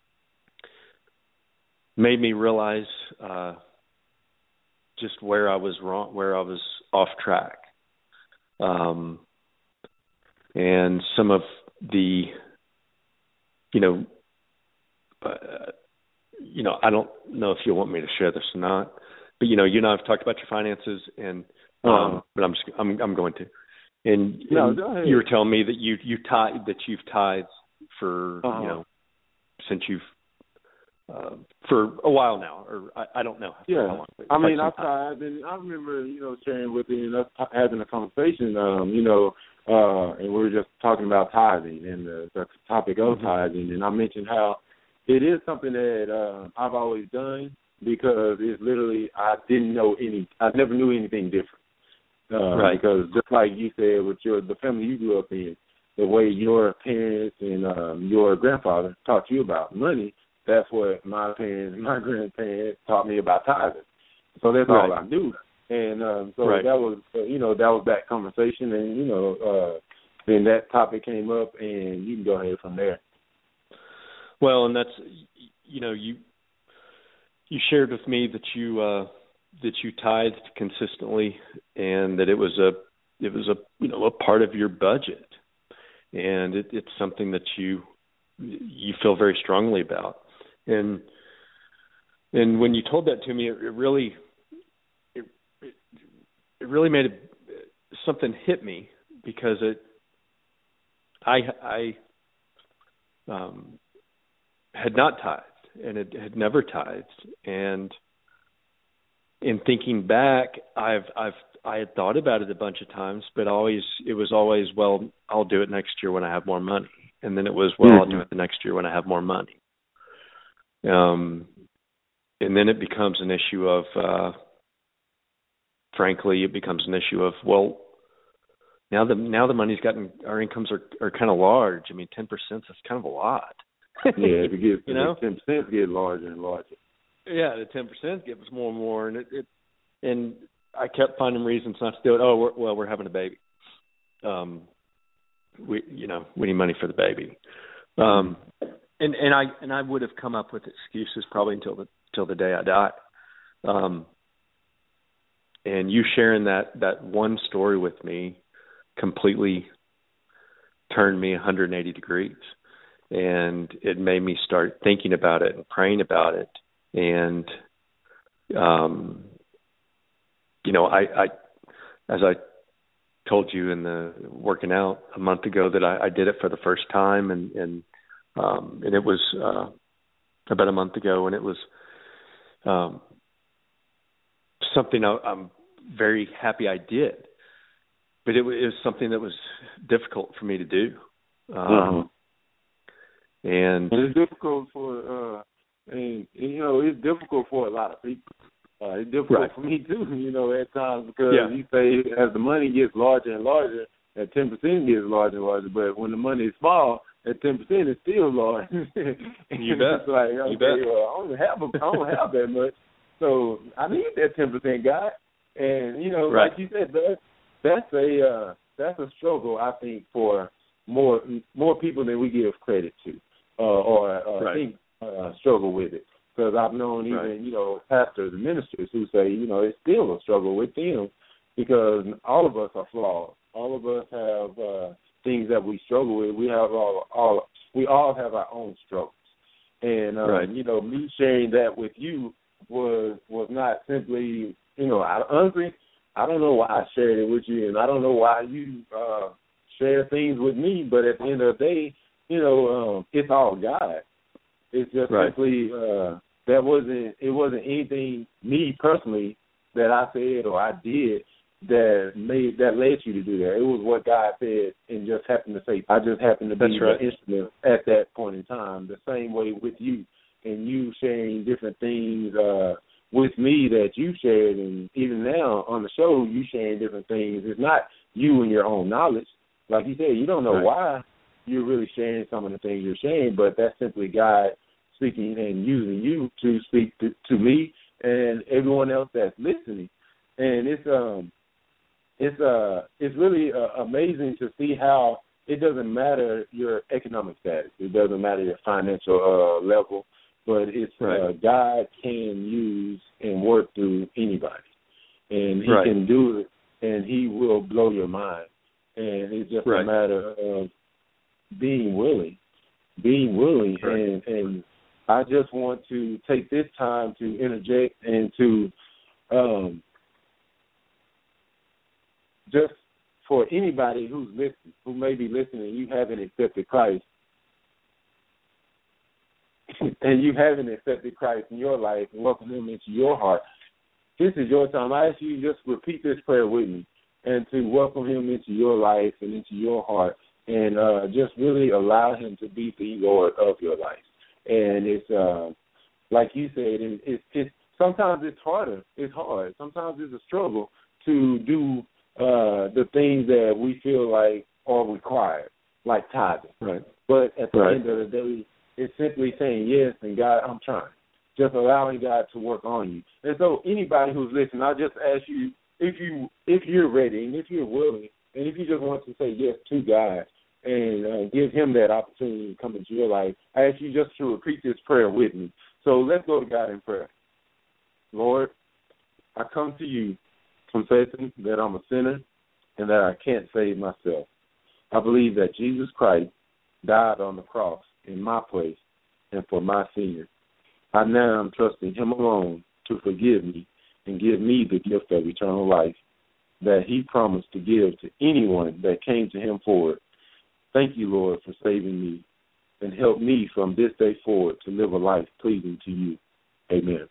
made me realize uh, just where I was wrong, where I was off track. Um, and some of the, you know, uh, you know, I don't know if you want me to share this or not, but, you know, you and I have talked about your finances, and um, uh-huh. but I'm, just, I'm I'm going to. And, no, and you were telling me that you you tithe, that you've tithed for uh-huh. you know since you've uh, for a while now, or I, I don't know. Yeah, how long, I mean I've tithed, and I remember you know sharing with you and us having a conversation, um, you know, uh, and we were just talking about tithing and the, the topic of mm-hmm. tithing, and I mentioned how it is something that uh, I've always done because it's literally I didn't know any, I never knew anything different. Uh, right. Because just like you said, with your the family you grew up in, the way your parents and um, your grandfather taught you about money, that's what my parents, my grandparents taught me about tithing. So that's right. all I knew. And um, so right. that was, uh, you know, that was that conversation, and you know, uh, then that topic came up, and you can go ahead from there. Well, and that's, you know, you you shared with me that you. Uh, that you tithed consistently and that it was a it was a you know a part of your budget, and it, it's something that you you feel very strongly about. And and when you told that to me, it, it really it, it it really made it, something hit me, because it I I um, had not tithed, and it had never tithed, and in thinking back, I've I've I had thought about it a bunch of times, but always it was always, well, I'll do it next year when I have more money, and then it was, well, mm-hmm. I'll do it the next year when I have more money. Um, and then it becomes an issue of, uh, frankly, it becomes an issue of, well, now the now the money's gotten, our incomes are are kind of large. I mean, ten percent is kind of a lot. Yeah, if you get you know, ten percent get larger and larger. Yeah, the ten percent gives more and more, and it, it and I kept finding reasons not to do it. Oh, we're, well, we're having a baby. Um, we, you know, we need money for the baby. Um, and and I and I would have come up with excuses probably until the till the day I die. Um, and you sharing that that one story with me completely turned me one hundred eighty degrees, and it made me start thinking about it and praying about it. And, um, you know, I, I, as I told you in the working out a month ago, that I, I did it for the first time, and, and, um, and it was, uh, about a month ago, and it was, um, something I, I'm very happy I did, but it was, it was something that was difficult for me to do. Um, uh-huh. and, and it's difficult for, uh, And, you know, it's difficult for a lot of people. Uh, it's difficult right. for me, too, you know, at times, because yeah. you say as the money gets larger and larger, that ten percent gets larger and larger. But when the money is small, at ten percent is still Lord. You bet. It's like, okay, you bet. Well, I don't have a, I don't have that much, so I need that ten percent, God. And you know, right. like you said, that, that's a uh, that's a struggle, I think, for more more people than we give credit to, uh, or uh, right. think uh, struggle with it. Because I've known even right. you know pastors and ministers who say you know it's still a struggle with them because all of us are flawed. All of us have uh, things that we struggle with. We have all all we all have our own struggles, and um, right. you know me sharing that with you was was not simply you know I, honestly I don't know why I shared it with you, and I don't know why you uh, share things with me. But at the end of the day, you know um, it's all God. It's just right. simply uh, that wasn't it wasn't anything me personally that I said or I did that made that led you to do that. It was what God said and just happened to say. I just happened to be That's right. the instrument at that point in time. The same way with you and you sharing different things uh, with me that you shared, and even now on the show you sharing different things. It's not you and your own knowledge. Like you said, you don't know right. why you're really sharing some of the things you're sharing, but that's simply God speaking and using you to speak to, to me and everyone else that's listening. And it's um it's uh it's really uh, amazing to see how it doesn't matter your economic status, it doesn't matter your financial uh, level, but it's right. uh, God can use and work through anybody, and He right. can do it, and He will blow your mind. And it's just right. a matter of being willing, being willing, right. and and I just want to take this time to interject and to um, just for anybody who's listening, who may be listening, you haven't accepted Christ, and you haven't accepted Christ in your life and welcome Him into your heart. This is your time. I ask you to just repeat this prayer with me and to welcome Him into your life and into your heart, and uh, just really allow Him to be the Lord of your life. And it's uh, like you said, it, it, it's sometimes it's harder. It's hard. Sometimes it's a struggle to do uh, the things that we feel like are required, like tithing. Right. But at the right. end of the day, it's simply saying yes and God, I'm trying. Just allowing God to work on you. And so anybody who's listening, I'll just ask you if you if you're ready and if you're willing and if you just want to say yes to God and uh, give Him that opportunity to come into your life, I ask you just to repeat this prayer with me. So let's go to God in prayer. Lord, I come to you confessing that I'm a sinner and that I can't save myself. I believe that Jesus Christ died on the cross in my place and for my sins. I now am trusting Him alone to forgive me and give me the gift of eternal life that He promised to give to anyone that came to Him for it. Thank you, Lord, for saving me, and help me from this day forward to live a life pleasing to you. Amen.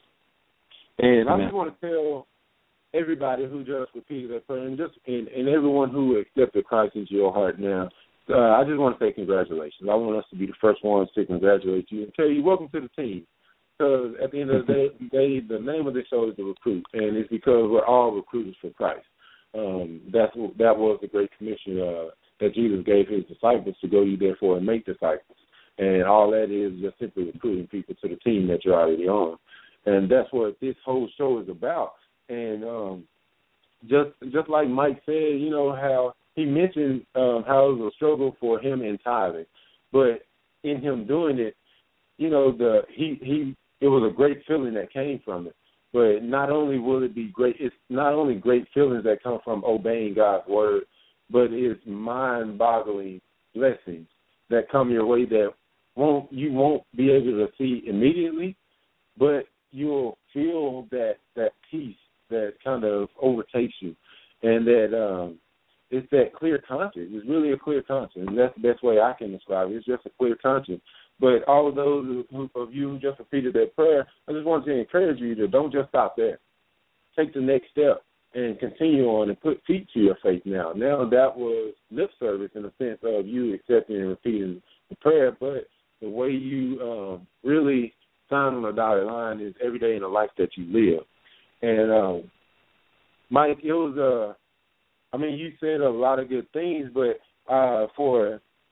And Amen. I just want to tell everybody who just repeated that prayer, and just and, and everyone who accepted Christ into your heart now, uh, I just want to say congratulations. I want us to be the first ones to congratulate you and tell you welcome to the team. Because at the end of the day, they, the name of the show is The Recruit, and it's because we're all recruiters for Christ. Um, that's that was the Great Commission uh, that Jesus gave His disciples to go ye therefore and make disciples. And all that is just simply recruiting people to the team that you're already on. And that's what this whole show is about. And um, just just like Mike said, you know, how he mentioned um, how it was a struggle for him in tithing. But in him doing it, you know, the he, he it was a great feeling that came from it. But not only will it be great, it's not only great feelings that come from obeying God's word, but it's mind-boggling blessings that come your way that won't you won't be able to see immediately, but you'll feel that that peace that kind of overtakes you, and that um, it's that clear conscience. It's really a clear conscience, and that's the best way I can describe it. It's just a clear conscience. But all of those of you who just repeated that prayer, I just want to encourage you to don't just stop there. Take the next step and continue on and put feet to your faith now. Now that was lip service in the sense of you accepting and repeating the prayer, but the way you um, really sign on the dotted line is every day in the life that you live. And, um, Mike, it was, uh, I mean, you said a lot of good things, but uh, for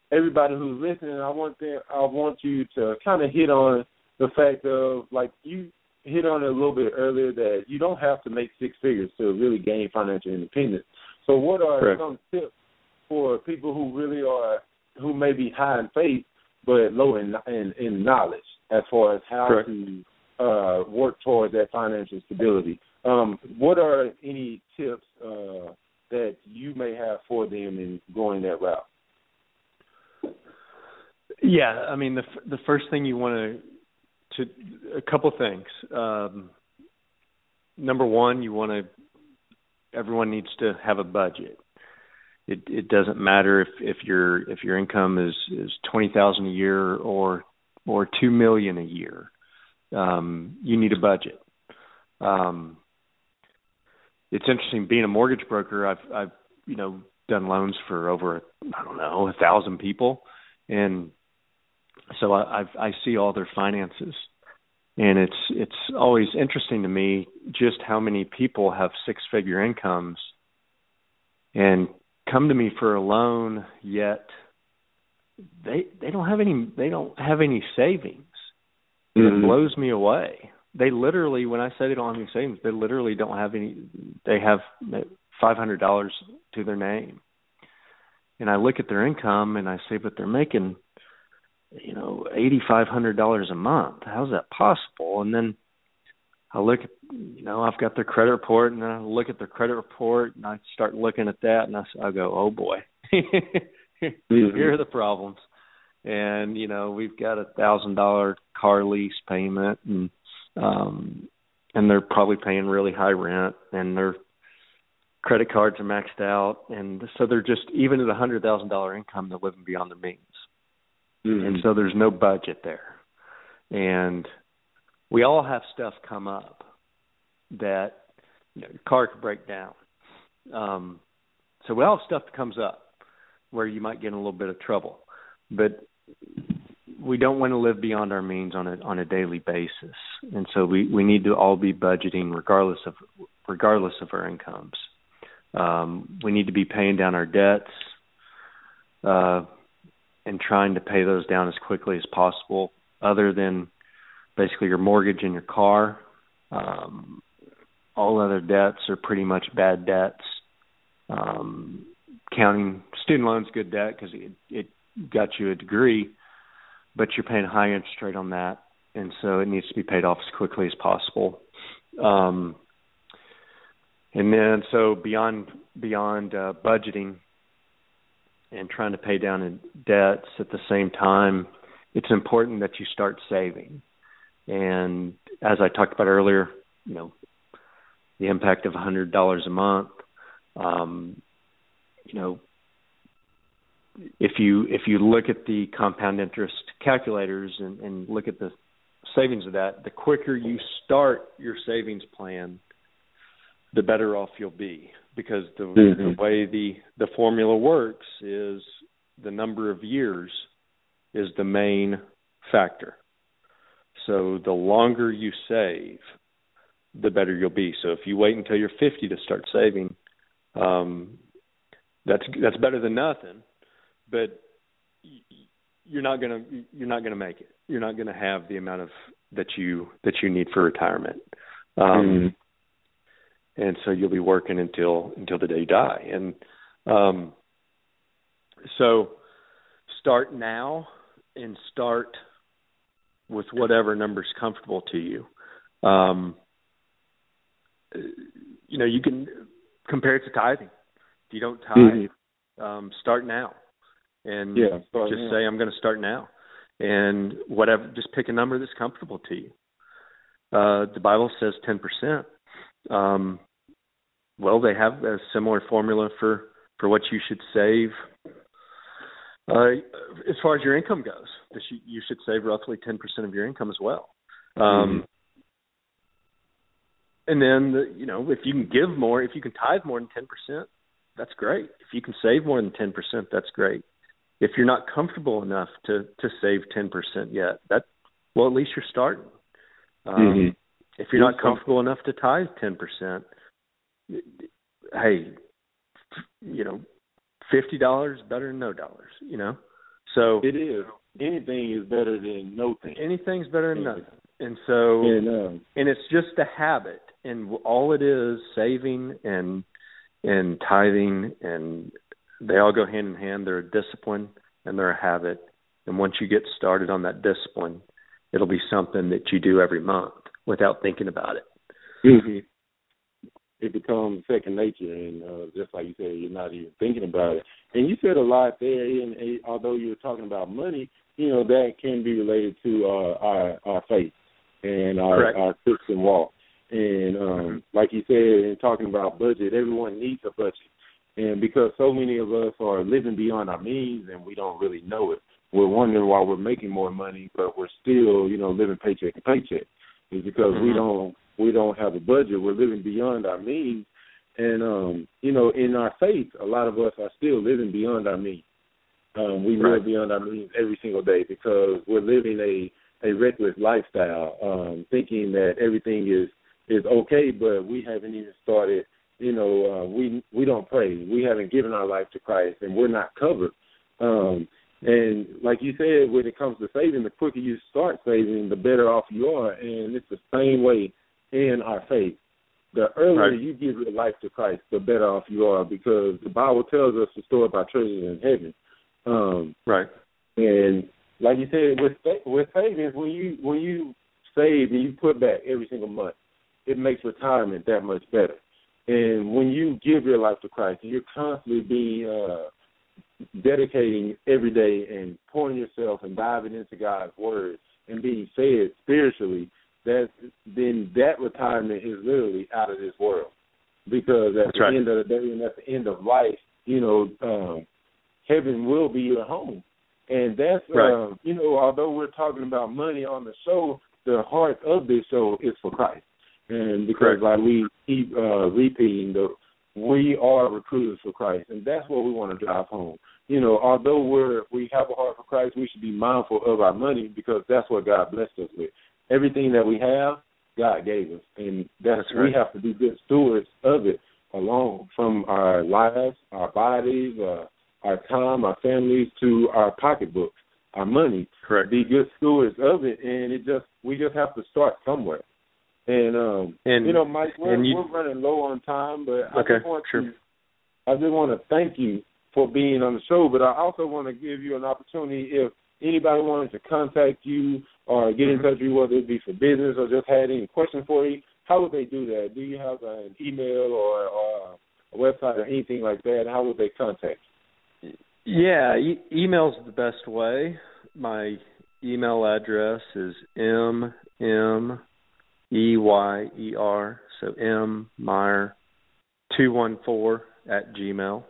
everybody who's listening, I want them, I want you to kind of hit on the fact of, like you hit on it a little bit earlier, that you don't have to make six figures to really gain financial independence. So what are Correct. some tips for people who really are, who may be high in faith but low in in, in knowledge as far as how Correct. to uh, work towards that financial stability? Um, what are any tips uh, that you may have for them in going that route? Yeah, I mean, the the first thing you want to, to a couple things. Um, number one, you want to, everyone needs to have a budget. It it doesn't matter if, if your if your income is, is twenty thousand a year or or two million a year. Um, you need a budget. Um, it's interesting being a mortgage broker. I've I've you know done loans for over I don't know a thousand people, and so I I've, I see all their finances, and it's it's always interesting to me just how many people have six figure incomes and come to me for a loan, yet they they don't have any they don't have any savings. Mm-hmm. It blows me away. They literally, when I say they don't have any savings, they literally don't have any. They have five hundred dollars to their name, and I look at their income and I say, but they're making, you know, eighty five hundred dollars a month. How's that possible? And then I look at, you know, I've got their credit report, and then I look at their credit report, and I start looking at that, and I, I go, oh boy, mm-hmm. here are the problems. And, you know, we've got a thousand dollar car lease payment, and um, and they're probably paying really high rent, and their credit cards are maxed out, and so they're just, even at a hundred thousand dollar income, they're living beyond their means, mm-hmm. and so there's no budget there, and we all have stuff come up that, you know, your car could break down. Um, so we all have stuff that comes up where you might get in a little bit of trouble. But we don't want to live beyond our means on a on a daily basis. And so we, we need to all be budgeting regardless of regardless of our incomes. Um, we need to be paying down our debts uh, and trying to pay those down as quickly as possible, other than basically your mortgage and your car. Um, all other debts are pretty much bad debts. Um, counting student loans, good debt because it, it got you a degree, but you're paying a high interest rate on that, and so it needs to be paid off as quickly as possible. Um, and then so beyond beyond uh, budgeting and trying to pay down in debts at the same time, it's important that you start saving. And as I talked about earlier, you know, the impact of one hundred dollars a month, um, you know, if you if you look at the compound interest calculators and, and look at the savings of that, the quicker you start your savings plan, the better off you'll be. Because the, mm-hmm. the way the, the formula works is the number of years is the main factor. So the longer you save, the better you'll be. So if you wait until you're fifty to start saving, um, that's that's better than nothing. But you're not gonna you're not gonna make it. You're not gonna have the amount of that you that you need for retirement, um, mm-hmm. and so you'll be working until until the day you die. And um, so start now and start with whatever number's comfortable to you. Um, you know, you can compare it to tithing. If you don't tithe, mm-hmm. um, start now. And yeah, just now. Say, I'm going to start now. And whatever, just pick a number that's comfortable to you. Uh, the Bible says ten percent. Um, well, they have a similar formula for, for what you should save. Uh, as far as your income goes, you should save roughly ten percent of your income as well. Um, mm-hmm. And then, the, you know, if you can give more, if you can tithe more than ten percent, that's great. If you can save more than ten percent, that's great. If you're not comfortable enough to, to save ten percent yet, that well, at least you're starting. Um, mm-hmm. If you're not comfortable enough to tithe ten percent, hey, you know, fifty dollars better than no dollars, you know. So it is. Anything is better than no thing. Anything's better than nothing. And so, and, um, and it's just a habit, and all it is, saving and and tithing, and they all go hand in hand. They're a discipline and they're a habit. And once you get started on that discipline, it'll be something that you do every month without thinking about it. Mm-hmm. It becomes second nature, and uh, just like you said, you're not even thinking about it. And you said a lot there, and, and although you were talking about money, you know, that can be related to uh, our, our faith and our, our Christian walk. And um, mm-hmm. like you said, in talking about budget, everyone needs a budget. And because so many of us are living beyond our means and we don't really know it, we're wondering why we're making more money, but we're still, you know, living paycheck to paycheck. It's because mm-hmm. we don't we don't have a budget. We're living beyond our means. And, um, you know, in our faith, a lot of us are still living beyond our means. Um, we right. live beyond our means every single day because we're living a, a reckless lifestyle, um, thinking that everything is, is okay, but we haven't even started, you know, uh, we we don't pray. We haven't given our life to Christ, and we're not covered. Um, and like you said, when it comes to saving, the quicker you start saving, the better off you are, and it's the same way in our faith. The earlier right. you give your life to Christ, the better off you are, because the Bible tells us to store up our treasures in heaven. Um, right. And like you said, with with savings, when you when you save and you put back every single month, it makes retirement that much better. And when you give your life to Christ, and you're constantly being uh, dedicating every day and pouring yourself and diving into God's Word and being fed spiritually, that then that retirement is literally out of this world. Because at that's the right. end of the day and at the end of life, you know, um, heaven will be your home. And that's, right. uh, you know, although we're talking about money on the show, the heart of this show is for Christ. And because Correct. like we keep uh, repeating, the, we are recruiters for Christ, and that's what we want to drive home. You know, although we're we have a heart for Christ, we should be mindful of our money because that's what God blessed us with. Everything that we have, God gave us, and that's, that's right. we have to be good stewards of it, along from our lives, our bodies, uh, our time, our families, to our pocketbooks, our money. Correct. Be good stewards of it, and it just we just have to start somewhere. And, um, and you know, Mike, we're, you, we're running low on time, but I okay, just want sure. to, I just want to thank you for being on the show, but I also want to give you an opportunity if anybody wanted to contact you or get in touch with you, whether it be for business or just had any questions for you, how would they do that? Do you have an email or, or a website or anything like that? How would they contact you? Yeah, e- email's the best way. My email address is m m E Y E R, so M Meyer two one four at Gmail.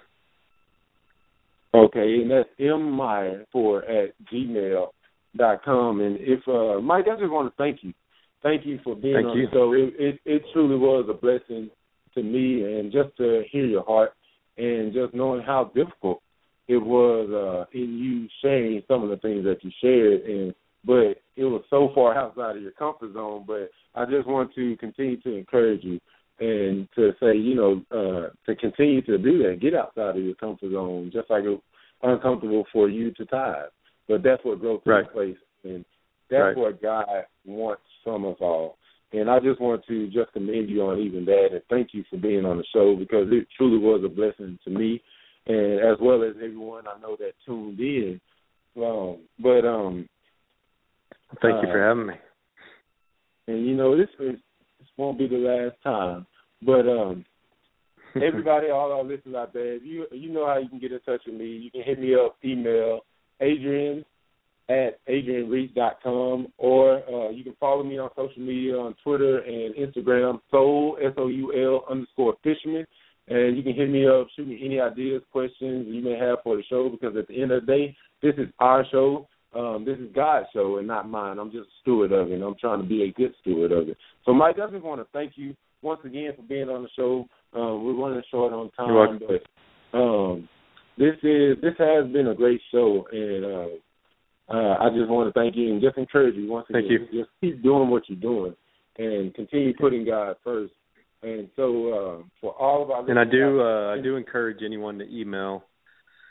Okay, and that's M Meyer four at gmail dot com. And if uh, Mike, I just want to thank you, thank you for being thank on you. the show. It, it it truly was a blessing to me, and just to hear your heart, and just knowing how difficult it was uh, in you sharing some of the things that you shared, and but it was so far outside of your comfort zone. But I just want to continue to encourage you and to say, you know, uh, to continue to do that. Get outside of your comfort zone, just like it's uncomfortable for you to tithe. But that's what growth right. takes place, and that's right. what God wants from us all. And I just want to just commend you on even that, and thank you for being on the show, because it truly was a blessing to me, and as well as everyone I know that tuned in. Um, but um, thank uh, you for having me. And you know, this is, this won't be the last time. But um, everybody, all our listeners out there, if you you know how you can get in touch with me. You can hit me up, email Adrian at adrian reese dot com, or uh, you can follow me on social media on Twitter and Instagram, Soul, S O U L underscore Fisherman. And you can hit me up, shoot me any ideas, questions you may have for the show, because at the end of the day, this is our show. Um, this is God's show and not mine. I'm just a steward of it, and I'm trying to be a good steward of it. So, Mike, I just want to thank you once again for being on the show. Um, we're running short on time, but um, this is this has been a great show, and uh, uh, I just want to thank you and just encourage you once again. Thank you. Just keep doing what you're doing and continue putting God first. And so uh, for all of our and I do uh, I do encourage anyone to email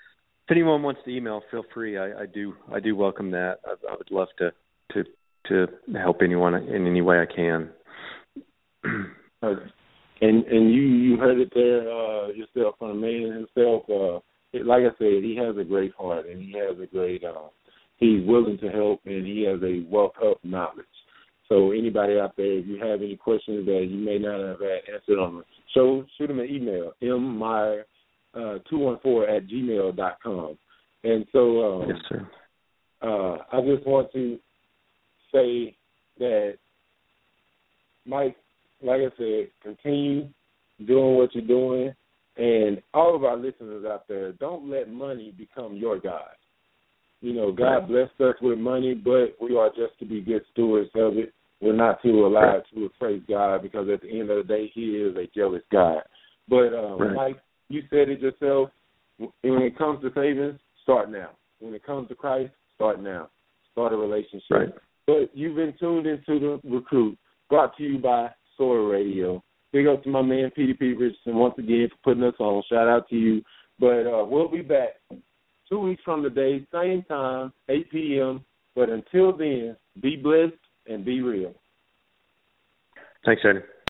anyone wants to email, feel free. I, I do I do welcome that. I, I would love to, to to help anyone in any way I can. and and you, you heard it there uh, yourself from the man himself. Uh, it, like I said, he has a great heart, and he has a great. Uh, he's willing to help, and he has a wealth of knowledge. So anybody out there, if you have any questions that you may not have had answered on the show, shoot him an email, m meyer two one four at gmail dot com. And so um, yes, sir. Uh, I just want to say that, Mike, like I said, continue doing what you're doing. And all of our listeners out there, don't let money become your God. You know, God right. blessed us with money, but we are just to be good stewards of it. We're not too allowed to praise God, because at the end of the day, he is a jealous God. But, um, right. Mike, you said it yourself. When it comes to savings, start now. When it comes to Christ, start now. Start a relationship. Right. But you've been tuned into The Recruit, brought to you by Soar Radio. Big up to my man, Petey P. Richardson, once again, for putting us on. Shout out to you. But uh, we'll be back two weeks from today, same time, eight p.m. But until then, be blessed and be real. Thanks, Eddie.